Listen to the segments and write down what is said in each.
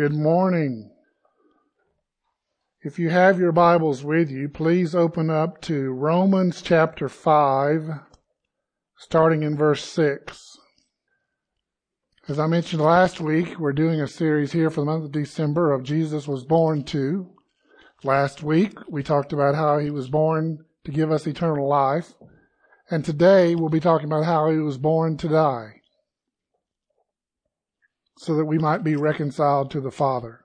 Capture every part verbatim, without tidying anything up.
Good morning. If you have your Bibles with you, please open up to Romans chapter five, starting in verse six. As I mentioned last week, we're doing a series here for the month of December of Jesus Was Born To. Last week, we talked about how he was born to give us eternal life. And today, we'll be talking about how he was born to die, so that we might be reconciled to the Father.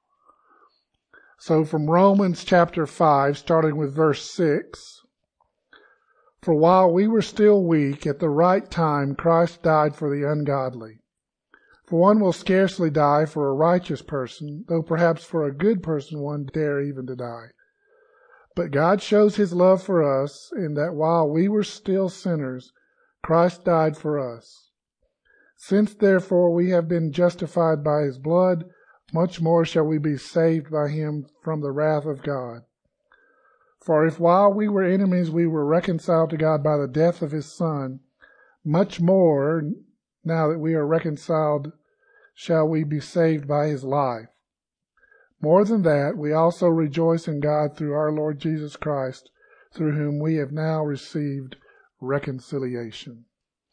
So from Romans chapter five, starting with verse six, "For while we were still weak, at the right time Christ died for the ungodly. For one will scarcely die for a righteous person, though perhaps for a good person one dare even to die. But God shows his love for us in that while we were still sinners, Christ died for us. Since therefore we have been justified by his blood, much more shall we be saved by him from the wrath of God. For if while we were enemies we were reconciled to God by the death of his Son, much more, now that we are reconciled, shall we be saved by his life. More than that, we also rejoice in God through our Lord Jesus Christ, through whom we have now received reconciliation."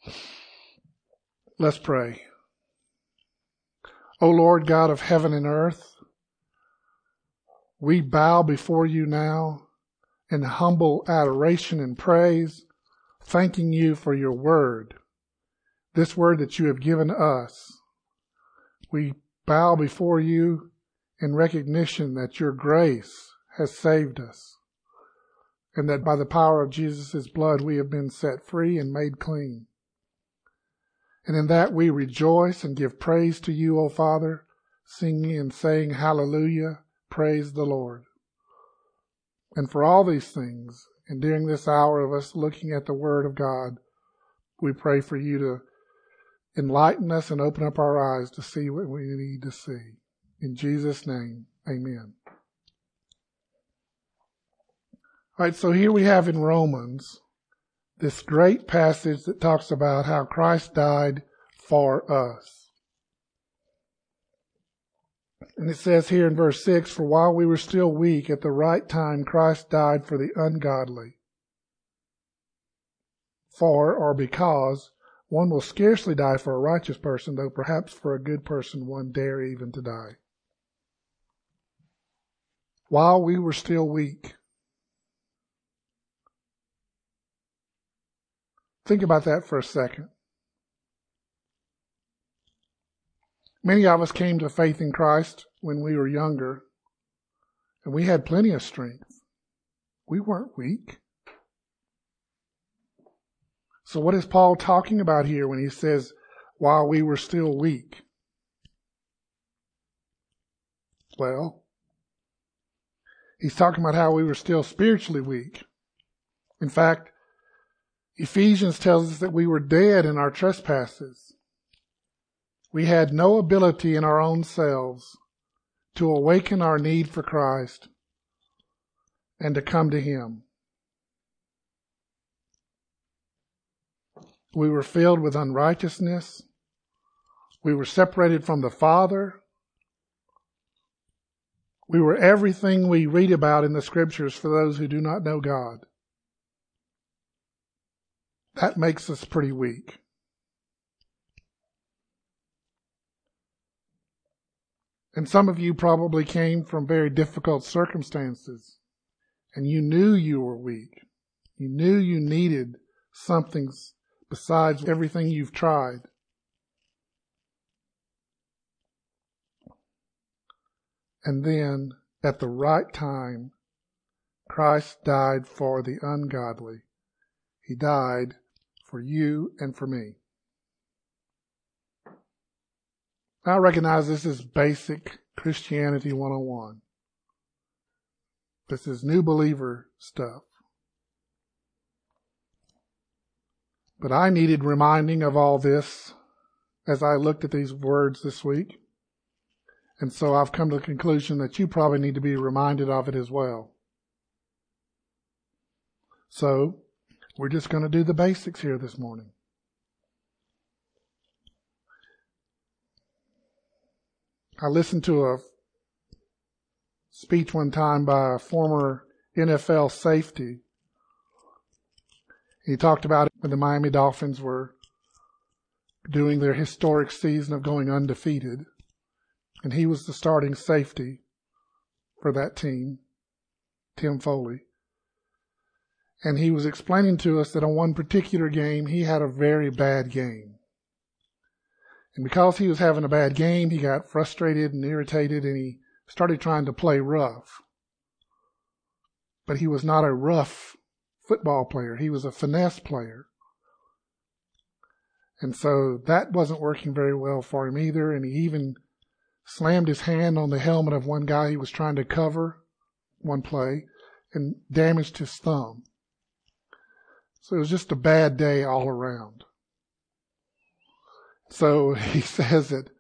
Let's pray. O Lord God of heaven and earth, we bow before you now in humble adoration and praise, thanking you for your word, this word that you have given us. We bow before you in recognition that your grace has saved us, and that by the power of Jesus' blood we have been set free and made clean. And in that we rejoice and give praise to you, O Father, singing and saying, "Hallelujah, praise the Lord." And for all these things, and during this hour of us looking at the Word of God, we pray for you to enlighten us and open up our eyes to see what we need to see. In Jesus' name, amen. All right, so here we have in Romans this great passage that talks about how Christ died for us. And it says here in verse six, "For while we were still weak, at the right time Christ died for the ungodly. For, or because, one will scarcely die for a righteous person, though perhaps for a good person one dare even to die." While we were still weak. Think about that for a second. Many of us came to faith in Christ when we were younger, and we had plenty of strength. We weren't weak. So what is Paul talking about here when he says, while we were still weak? Well, he's talking about how we were still spiritually weak. In fact, Ephesians tells us that we were dead in our trespasses. We had no ability in our own selves to awaken our need for Christ and to come to him. We were filled with unrighteousness. We were separated from the Father. We were everything we read about in the Scriptures for those who do not know God. That makes us pretty weak. And some of you probably came from very difficult circumstances, and you knew you were weak. You knew you needed something besides everything you've tried. And then, at the right time, Christ died for the ungodly. He died for you and for me. I recognize this is basic Christianity one oh one. This is new believer stuff. But I needed reminding of all this as I looked at these words this week. And so I've come to the conclusion that you probably need to be reminded of it as well. So, we're just going to do the basics here this morning. I listened to a speech one time by a former N F L safety. He talked about it when the Miami Dolphins were doing their historic season of going undefeated. And he was the starting safety for that team, Tim Foley. And he was explaining to us that on one particular game, he had a very bad game. And because he was having a bad game, he got frustrated and irritated, and he started trying to play rough. But he was not a rough football player. He was a finesse player. And so that wasn't working very well for him either, and he even slammed his hand on the helmet of one guy he was trying to cover one play and damaged his thumb. So it was just a bad day all around. So he says that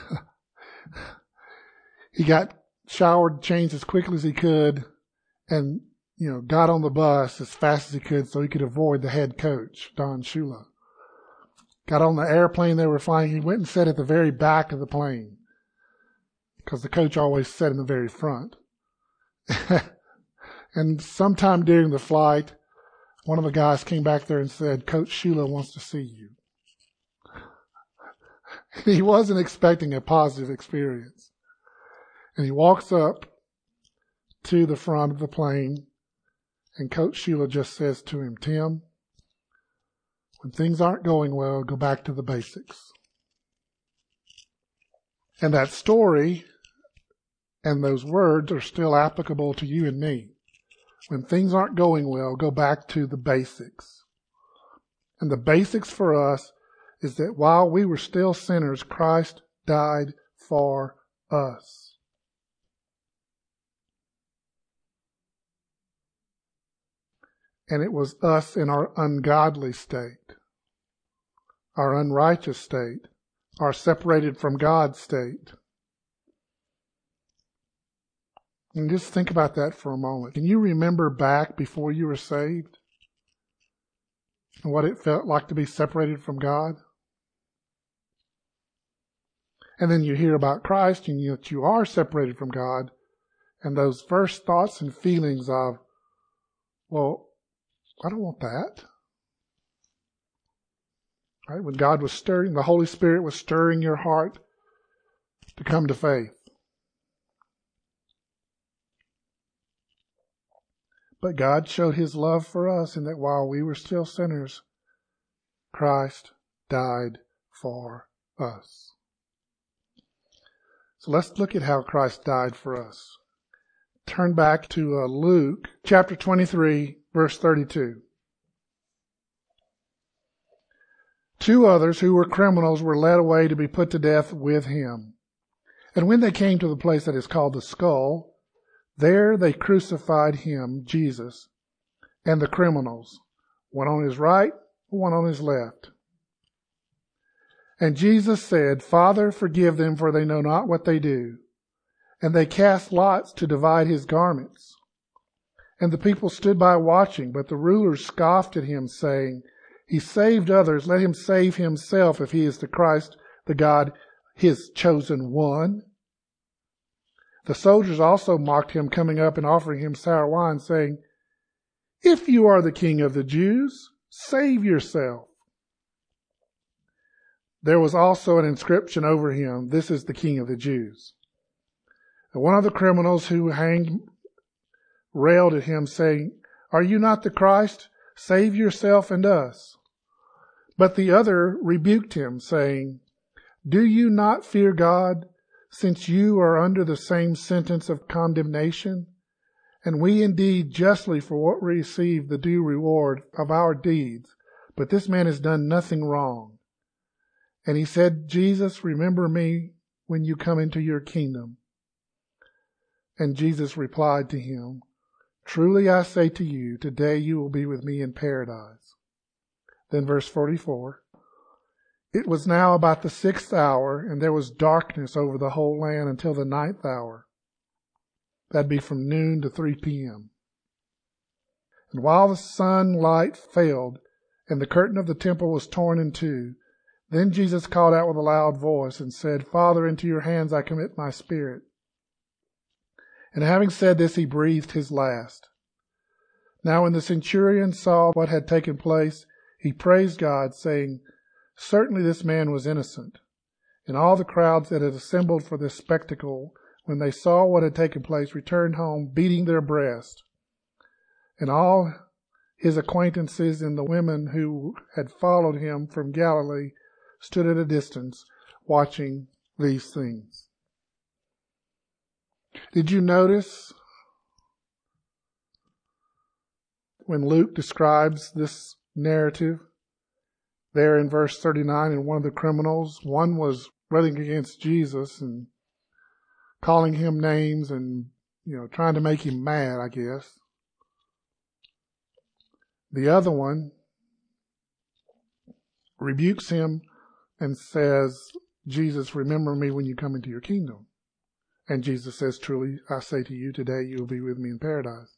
he got showered, changed as quickly as he could, and, you know, got on the bus as fast as he could so he could avoid the head coach, Don Shula. Got on the airplane they were flying. He went and sat at the very back of the plane, because the coach always sat in the very front. And sometime during the flight, one of the guys came back there and said, "Coach Shula wants to see you." He wasn't expecting a positive experience. And he walks up to the front of the plane, and Coach Shula just says to him, "Tim, when things aren't going well, go back to the basics." And that story and those words are still applicable to you and me. When things aren't going well, go back to the basics. And the basics for us is that while we were still sinners, Christ died for us. And it was us in our ungodly state, our unrighteous state, our separated from God state. And just think about that for a moment. Can you remember back before you were saved and what it felt like to be separated from God? And then you hear about Christ and that you are separated from God, and those first thoughts and feelings of, well, I don't want that. Right? When God was stirring, the Holy Spirit was stirring your heart to come to faith. But God showed His love for us in that while we were still sinners, Christ died for us. So let's look at how Christ died for us. Turn back to uh, Luke chapter twenty-three, verse thirty-two. Two others who were criminals were led away to be put to death with him. And when they came to the place that is called the Skull, there they crucified him, Jesus, and the criminals, one on his right, one on his left. And Jesus said, "Father, forgive them, for they know not what they do." And they cast lots to divide his garments. And the people stood by watching, but the rulers scoffed at him, saying, "He saved others, let him save himself if he is the Christ, the God, his chosen one." The soldiers also mocked him, coming up and offering him sour wine, saying, "If you are the King of the Jews, save yourself." There was also an inscription over him, "This is the King of the Jews." And one of the criminals who hanged railed at him, saying, "Are you not the Christ? Save yourself and us." But the other rebuked him, saying, "Do you not fear God, since you are under the same sentence of condemnation? And we indeed justly for what we receive the due reward of our deeds, but this man has done nothing wrong." And he said, "Jesus, remember me when you come into your kingdom." And Jesus replied to him, "Truly I say to you, today you will be with me in paradise." Then verse forty-four, "It was now about the sixth hour, and there was darkness over the whole land until the ninth hour." That'd be from noon to three p.m. "And while the sunlight failed, and the curtain of the temple was torn in two, Then Jesus called out with a loud voice and said, Father, into your hands I commit my spirit. And having said this, he breathed his last. Now when the centurion saw what had taken place, he praised God, saying, Certainly this man was innocent. And all the crowds that had assembled for this spectacle, when they saw what had taken place, returned home, beating their breast. And all his acquaintances and the women who had followed him from Galilee stood at a distance, watching these things. Did you notice when Luke describes this narrative there in verse thirty-nine, and one of the criminals, one was running against Jesus and calling him names and, you know, trying to make him mad, I guess. The other one rebukes him and says, Jesus, remember me when you come into your kingdom. And Jesus says, truly, I say to you, today you will be with me in paradise.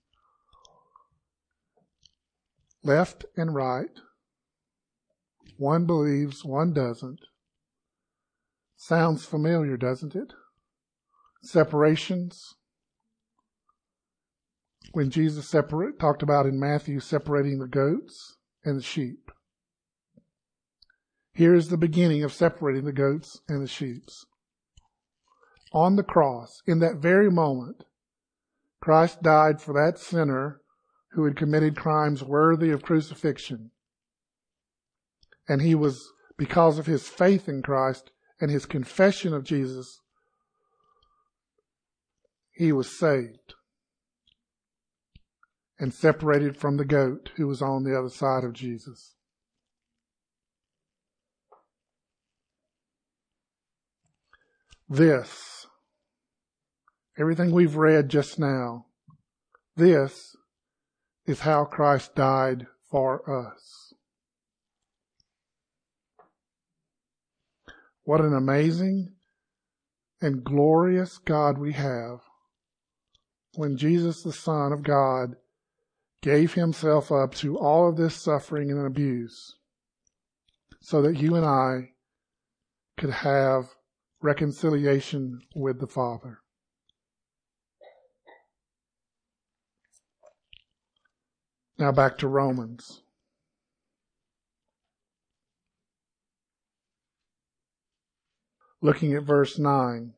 Left and right. One believes, one doesn't. Sounds familiar, doesn't it? Separations. When Jesus separate, talked about in Matthew separating the goats and the sheep. Here is the beginning of separating the goats and the sheep. On the cross, in that very moment, Christ died for that sinner who had committed crimes worthy of crucifixion. And he was, because of his faith in Christ and his confession of Jesus, he was saved and separated from the goat who was on the other side of Jesus. This, everything we've read just now, this is how Christ died for us. What an amazing and glorious God we have when Jesus, the Son of God, gave himself up to all of this suffering and abuse so that you and I could have reconciliation with the Father. Now back to Romans. Looking at verse nine.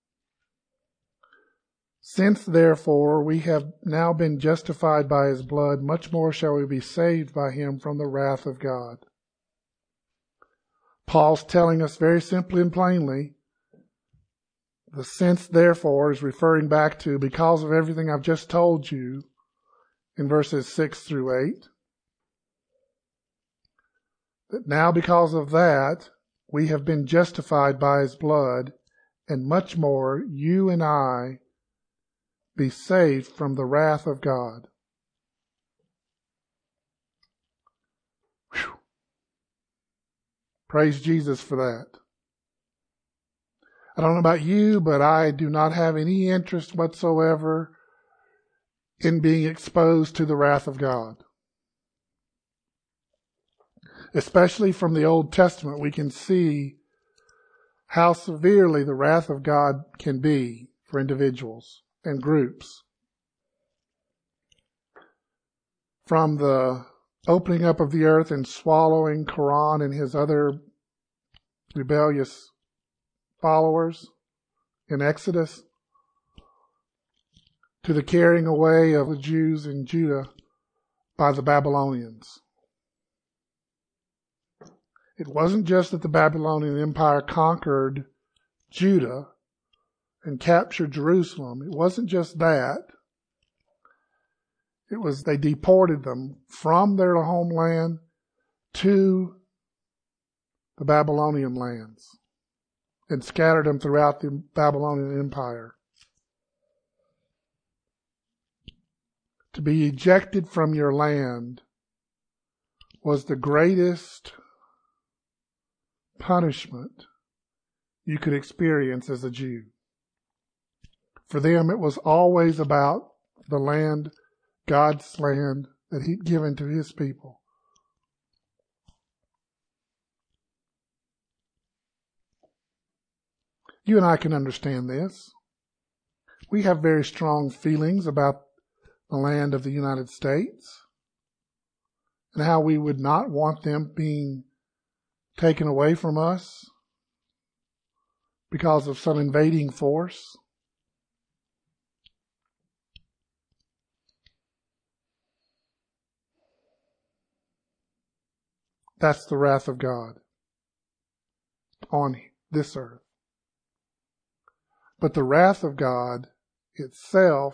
Since therefore we have now been justified by his blood, much more shall we be saved by him from the wrath of God. Paul's telling us very simply and plainly, the since therefore is referring back to because of everything I've just told you in verses six through eight. That now because of that, we have been justified by his blood, and much more you and I be saved from the wrath of God. Whew. Praise Jesus for that. I don't know about you, but I do not have any interest whatsoever in being exposed to the wrath of God. Especially from the Old Testament, we can see how severely the wrath of God can be for individuals and groups. From the opening up of the earth and swallowing Quran and his other rebellious followers in Exodus, to the carrying away of the Jews in Judah by the Babylonians. It wasn't just that the Babylonian Empire conquered Judah and captured Jerusalem. It wasn't just that. It was they deported them from their homeland to the Babylonian lands and scattered them throughout the Babylonian Empire. To be ejected from your land was the greatest punishment you could experience as a Jew. For them, it was always about the land, God's land that he'd given to his people. You and I can understand this. We have very strong feelings about the land of the United States and how we would not want them being taken away from us because of some invading force. That's the wrath of God on this earth. But the wrath of God itself,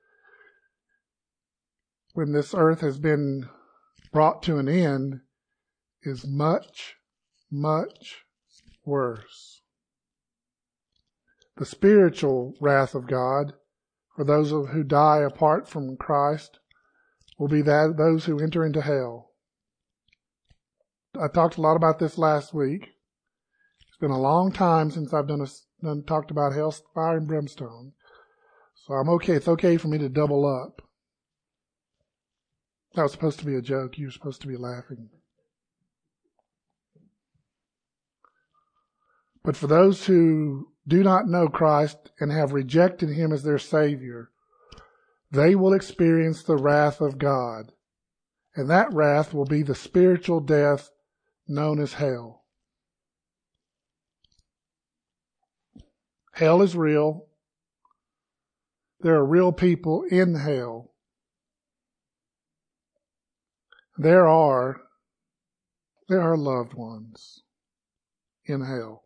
when this earth has been brought to an end, is much, much worse. The spiritual wrath of God for those who die apart from Christ will be that those who enter into hell. I talked a lot about this last week. It's been a long time since I've done, a, done talked about hell, fire, and brimstone. So I'm okay. It's okay for me to double up. That was supposed to be a joke. You were supposed to be laughing. But for those who do not know Christ and have rejected Him as their Savior, they will experience the wrath of God. And that wrath will be the spiritual death known as hell. Hell is real. There are real people in hell. There are, there are loved ones in hell.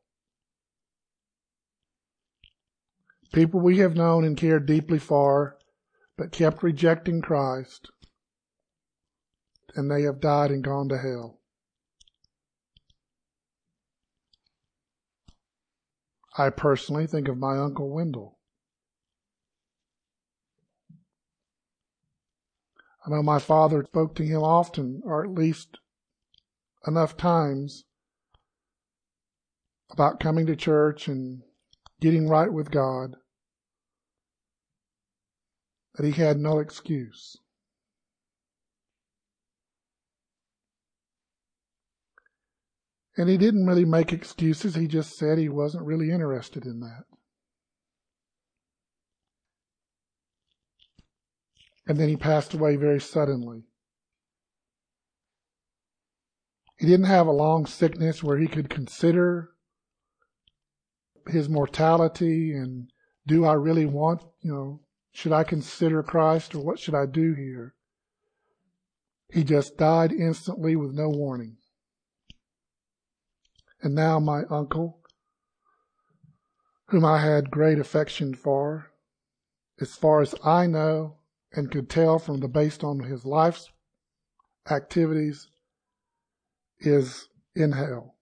People we have known and cared deeply for, but kept rejecting Christ, and they have died and gone to hell. I personally think of my Uncle Wendell. I know my father spoke to him often, or at least enough times, about coming to church and getting right with God, that he had no excuse. And he didn't really make excuses. He just said he wasn't really interested in that. And then he passed away very suddenly. He didn't have a long sickness where he could consider his mortality and do I really want, you know, should I consider Christ or what should I do here? He just died instantly with no warning. And now my uncle, whom I had great affection for, as far as I know and could tell from the based on his life's activities, is in hell.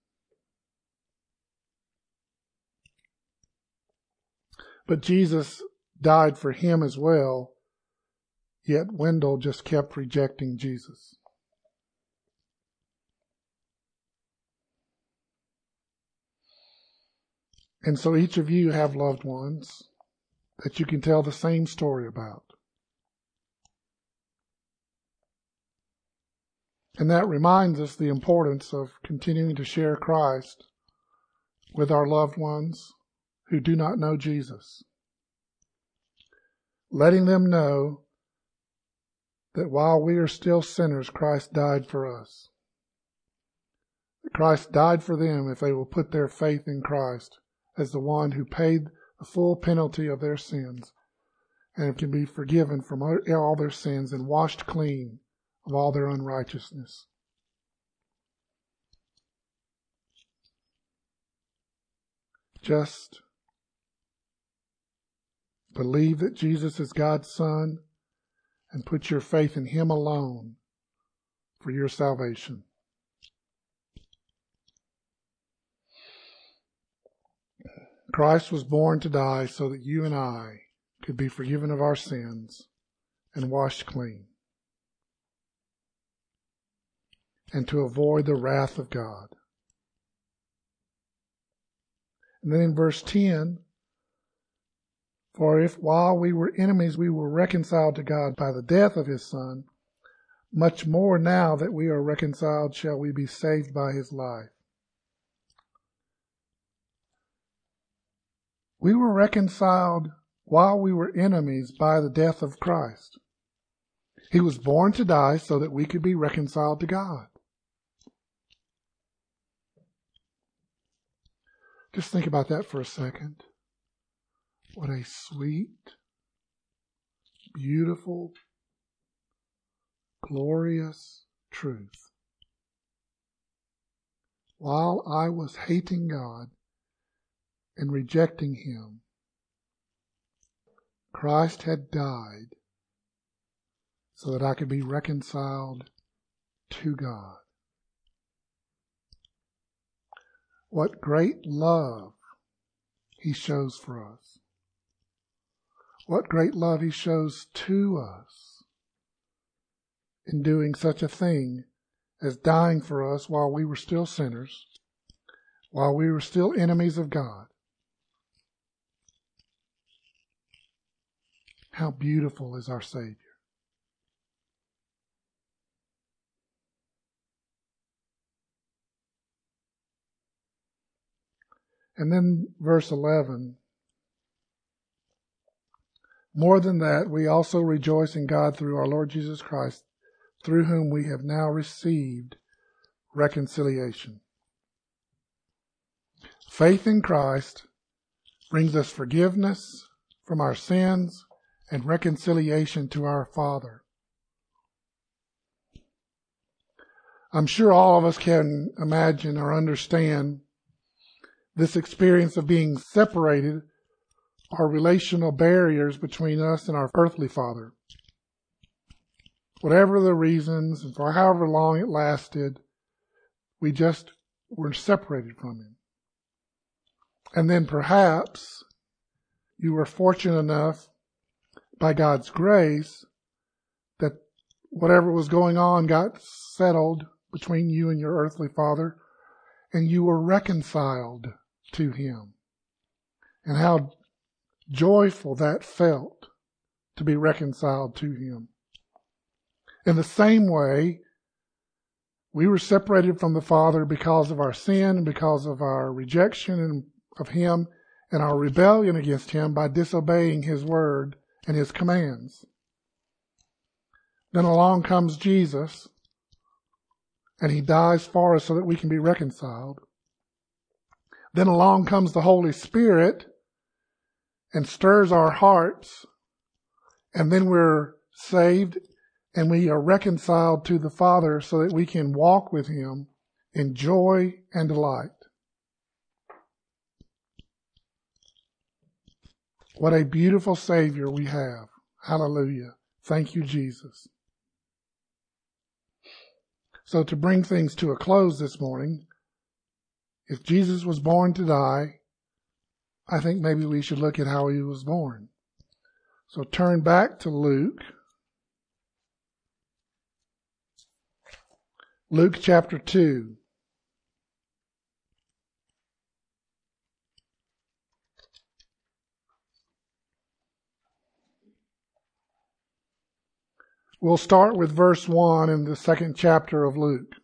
But Jesus died for him as well, yet Wendell just kept rejecting Jesus. And so each of you have loved ones that you can tell the same story about. And that reminds us the importance of continuing to share Christ with our loved ones who do not know Jesus. Letting them know that while we are still sinners, Christ died for us. Christ died for them if they will put their faith in Christ as the one who paid the full penalty of their sins and can be forgiven from all their sins and washed clean of all their unrighteousness. Just believe that Jesus is God's Son and put your faith in Him alone for your salvation. Christ was born to die so that you and I could be forgiven of our sins and washed clean, and to avoid the wrath of God. And then in verse ten, for if while we were enemies we were reconciled to God by the death of His Son, much more now that we are reconciled shall we be saved by His life. We were reconciled while we were enemies by the death of Christ. He was born to die so that we could be reconciled to God. Just think about that for a second. What a sweet, beautiful, glorious truth. While I was hating God and rejecting Him, Christ had died so that I could be reconciled to God. What great love He shows for us. What great love He shows to us in doing such a thing as dying for us while we were still sinners, while we were still enemies of God. How beautiful is our Savior. And then verse eleven, more than that, we also rejoice in God through our Lord Jesus Christ, through whom we have now received reconciliation. Faith in Christ brings us forgiveness from our sins and reconciliation to our Father. I'm sure all of us can imagine or understand this experience of being separated are relational barriers between us and our earthly father. Whatever the reasons, and for however long it lasted, we just were separated from him. And then perhaps you were fortunate enough, by God's grace, that whatever was going on got settled between you and your earthly father, and you were reconciled to him. And how joyful that felt to be reconciled to him. In the same way, we were separated from the Father because of our sin and because of our rejection of him and our rebellion against him by disobeying his word and his commands. Then along comes Jesus, and he dies for us so that we can be reconciled. Then along comes the Holy Spirit and stirs our hearts, and then we're saved and we are reconciled to the Father so that we can walk with him in joy and delight. What a beautiful Savior we have. Hallelujah. Thank you, Jesus. So to bring things to a close this morning, if Jesus was born to die, I think maybe we should look at how he was born. So turn back to Luke. Luke chapter two. We'll start with verse one in the second chapter of Luke.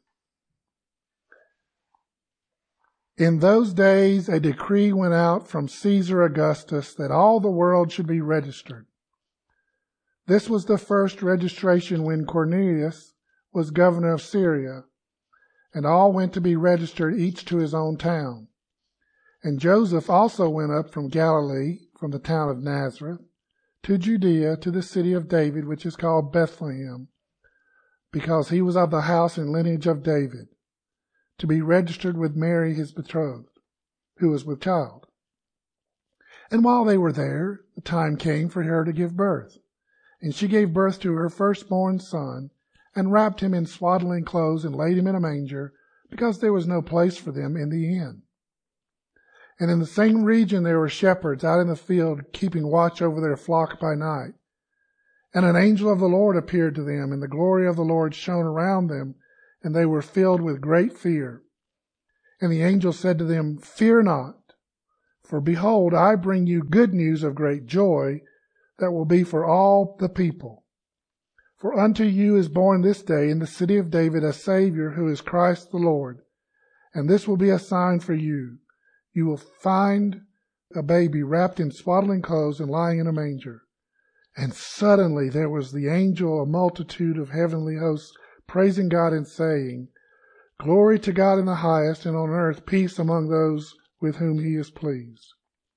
In those days, a decree went out from Caesar Augustus that all the world should be registered. This was the first registration when Quirinius was governor of Syria, and all went to be registered, each to his own town. And Joseph also went up from Galilee, from the town of Nazareth, to Judea, to the city of David, which is called Bethlehem, because he was of the house and lineage of David, to be registered with Mary his betrothed, who was with child. And while they were there, the time came for her to give birth. And she gave birth to her firstborn son, and wrapped him in swaddling clothes, and laid him in a manger, because there was no place for them in the inn. And in the same region there were shepherds out in the field, keeping watch over their flock by night. And an angel of the Lord appeared to them, and the glory of the Lord shone around them, and they were filled with great fear. And the angel said to them, Fear not, for behold, I bring you good news of great joy that will be for all the people. For unto you is born this day in the city of David a Savior, who is Christ the Lord. And this will be a sign for you. You will find a baby wrapped in swaddling clothes and lying in a manger. And suddenly there was the angel, a multitude of heavenly hosts, praising God and saying, Glory to God in the highest, and on earth peace among those with whom he is pleased.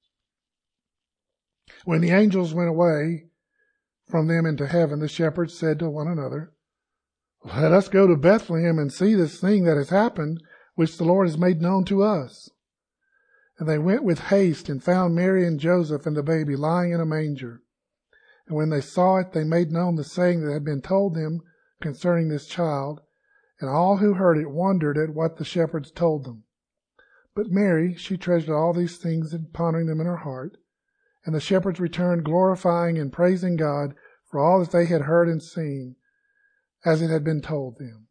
When the angels went away from them into heaven, the shepherds said to one another, Let us go to Bethlehem and see this thing that has happened, which the Lord has made known to us. And they went with haste and found Mary and Joseph and the baby lying in a manger. And when they saw it, they made known the saying that had been told them concerning this child. And all who heard it wondered at what the shepherds told them. But Mary, she treasured all these things and pondering them in her heart. And the shepherds returned, glorifying and praising God for all that they had heard and seen, as it had been told them.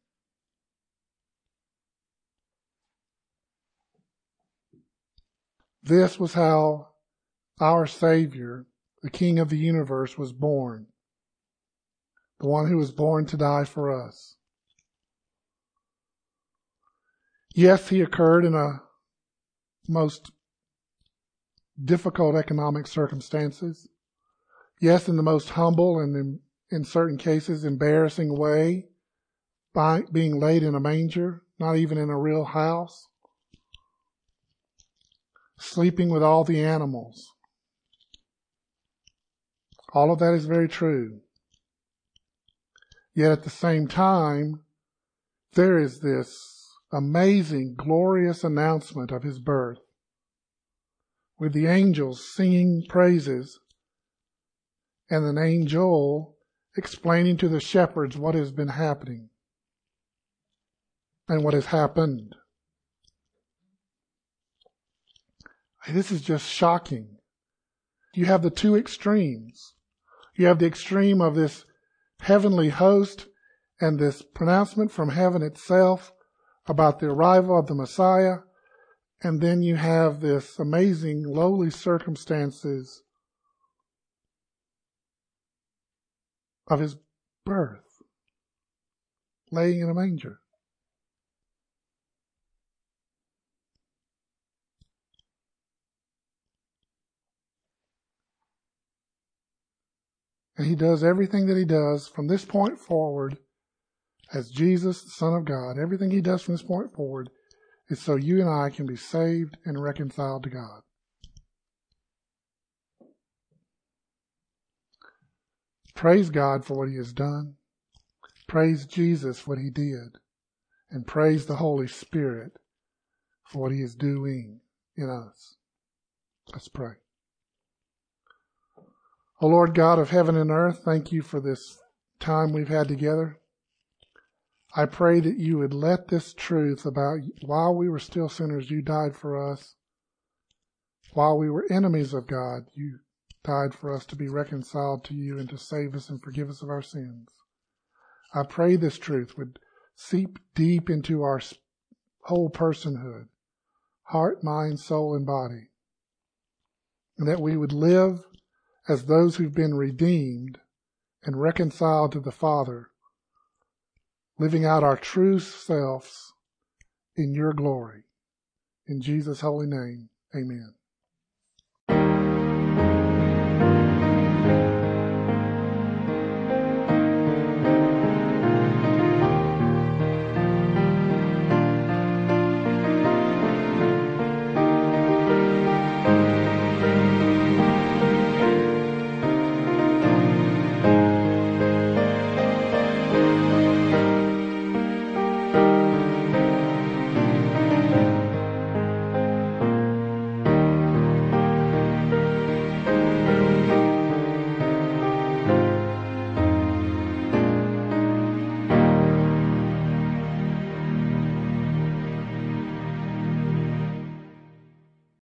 This was how our Savior, the King of the universe, was born. The one who was born to die for us. Yes, he occurred in a most difficult economic circumstances. Yes, in the most humble and in, in certain cases embarrassing way, by being laid in a manger, not even in a real house, sleeping with all the animals. All of that is very true. Yet at the same time, there is this amazing, glorious announcement of his birth, with the angels singing praises and an angel explaining to the shepherds what has been happening and what has happened. This is just shocking. You have the two extremes. You have the extreme of this heavenly host and this pronouncement from heaven itself about the arrival of the Messiah. And then you have this amazing lowly circumstances of his birth, laying in a manger. And he does everything that he does from this point forward as Jesus, the Son of God. Everything he does from this point forward is so you and I can be saved and reconciled to God. Praise God for what he has done. Praise Jesus for what he did. And praise the Holy Spirit for what he is doing in us. Let's pray. O Lord God of heaven and earth, thank you for this time we've had together. I pray that you would let this truth about while we were still sinners, you died for us. While we were enemies of God, you died for us to be reconciled to you and to save us and forgive us of our sins. I pray this truth would seep deep into our whole personhood, heart, mind, soul, and body, and that we would live as those who've been redeemed and reconciled to the Father, living out our true selves in your glory. In Jesus' holy name, amen.